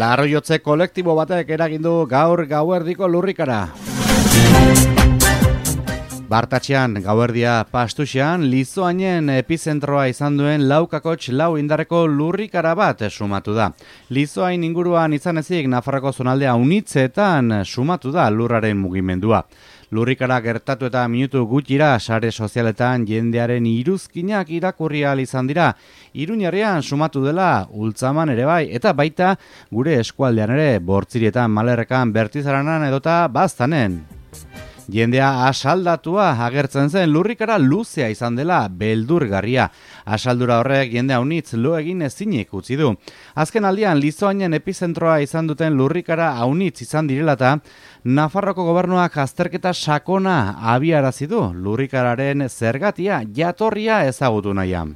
larruiotze kolektibo batek eragindu gaur gauerdiko lurrikara. Bartatxean, gauerdia pastuxean, Lizoainen epizentroa izan duen 4,4 indarreko lurrikara bat sumatu da. Lizoain inguruan izan ezik Nafarroko zonaldea unitzetan sumatu da lurraren mugimendua. Lurrikara gertatu eta minutu gutxira sare sozialetan jendearen iruzkinak irakurri ahal izan dira. Iruñerrian sumatu dela Ultzaman ere bai, eta baita gure eskualdean ere Bortzirietan, Malerrekan, Bertizaranan edota Baztanen. Jendea asaldatua agertzen zen lurrikara luzea izan dela beldurgarria. Asaldura horrek jendea unitz lo egin ezinik utzi du. Azken aldian Lizoainen epizentroa izan duten lurrikara aunitz izan direlata, Nafarroko gobernuak azterketa sakona abiarazi du lurrikararen zergatia jatorria ezagutu nahian.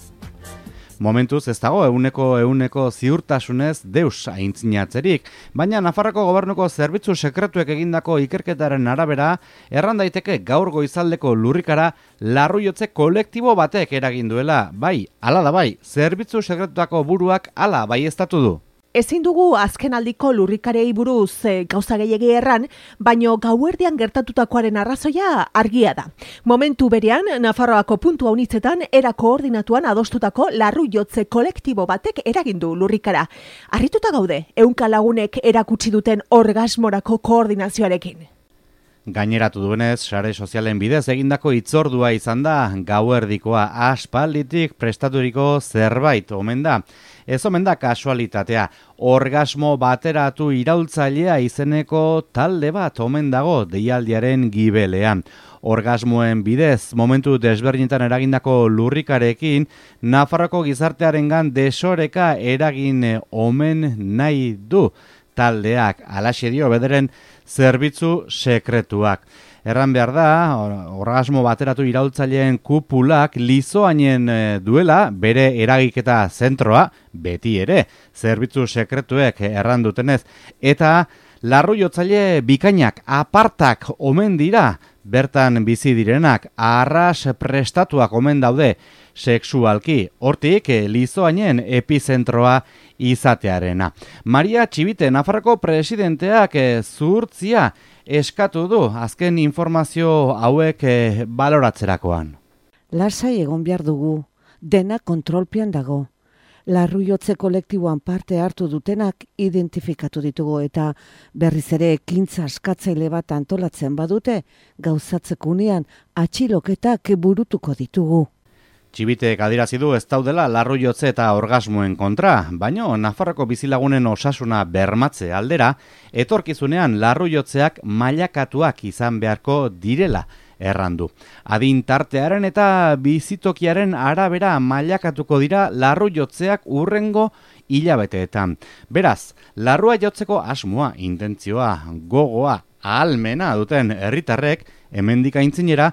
Momentuz ez dago euneko ziurtasunez deus aintzinatzerik, baina Nafarroko gobernuko zerbitzu sekretuek egindako ikerketaren arabera, erran daiteke gaur goizaldeko lurrikara larruiotze kolektibo batek eragin duela. Bai, hala da bai, zerbitzu sekretuako buruak hala baieztatu du. Ezin dugu azkenaldiko lurrikarei buruz gauza gehiegi erran, baino gauerdian gertatutakoaren arrazoia argia da. Momentu berean, Nafarroako puntu haunitzetan era koordinatuan adostutako larruiotze kolektibo batek eragindu lurrikara. Harrituta gaude, 100 lagunek erakutsi duten orgasmorako koordinazioarekin. Gaineratu duenez, sare sozialen bidez egindako hitzordua izan da gauerdikoa aspalditik prestaturiko zerbait omen da. Ez omen da kasualitatea, orgasmo bateratu iraultzailea izeneko talde bat omen dago deialdiaren gibelean. Orgasmoen bidez, momentu desberdinetan eragindako lurrikarekin, Nafarroko gizartearengan desoreka eragin omen nahi du taldeak, halaxe dio bederen zerbitzu sekretuak. Erran behar da, orgasmo bateratu iraultzaileen kupulak Lizoainen duela bere eragiketa zentroa, beti ere, zerbitzu sekretuek erran dutenez, eta larruiotzaile bikainak apartak omen dira, bertan bizi direnak, arras prestatuak omen daude sexualki, hortik Lizoainen epizentroa izatearena. Maria Txibite, Nafarroko presidenteak zuhurtzia eskatu du azken informazio hauek baloratzerakoan. Lasai egon behar dugu, dena kontrolpean dago. Larruiotze kolektiboan parte hartu dutenak identifikatu ditugu eta berriz ere ekintza askatzaile bat antolatzen badute, gauzatzekunean atxiloketak burutuko ditugu. Txibitek adierazi du ez daudela larruiotze eta orgasmoen kontra, baino Nafarroko bizilagunen osasuna bermatze aldera, etorkizunean larruiotzeak mailakatuak izan beharko direla errandu. Adin tartearen eta bizitokiaren arabera mailakatuko dira larruiotzeak urrengo hilabeteetan. Beraz, larrua jotzeko asmoa, intentzioa, gogoa, ahalmena duten herritarrek, hemendik aintzinera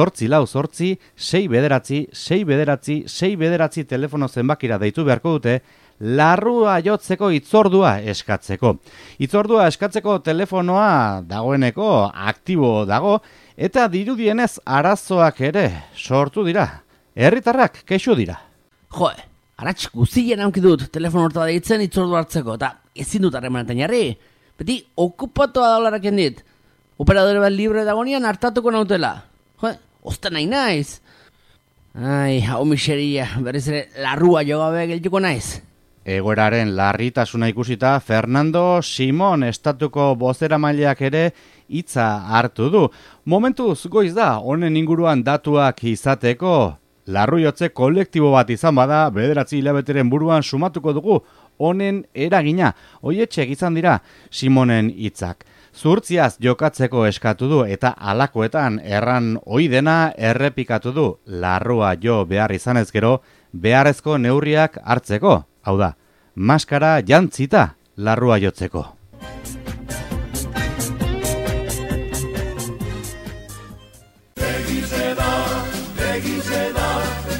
844-6 telefono zenbakira deitu beharko dute larrua jotzeko hitzordua eskatzeko. Hitzordua eskatzeko telefonoa dagoeneko aktibo dago eta dirudienez arazoak ere sortu dira. Herritarrak kexu dira. Arats guztien aunki dut telefono horta deitzen hitzordua hartzeko eta ezin dut harremanetan jarri. Beti okupatua daularaken dit. Operadore bat libre dagonean hartatuko nautela. Osta nahi naiz. Hau miseria, berriz ere larrua jogabe geltuko naiz. Egoeraren larritasuna ikusita, Fernando Simon estatuko bozeramaileak ere hitza hartu du. Momentuz goiz da, honen inguruan datuak izateko. Larruiotze kolektibo bat izan bada, 9 hilabeteren buruan sumatuko dugu honen eragina. Oietxek izan dira Simonen hitzak. Zuhurtziaz jokatzeko eskatu du eta halakoetan erran ohi dena errepikatu du. Larrua jo behar izanez gero, beharrezko neurriak hartzeko. Hau da, maskara jantzita larrua jotzeko.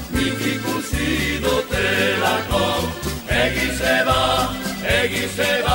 Egize ba,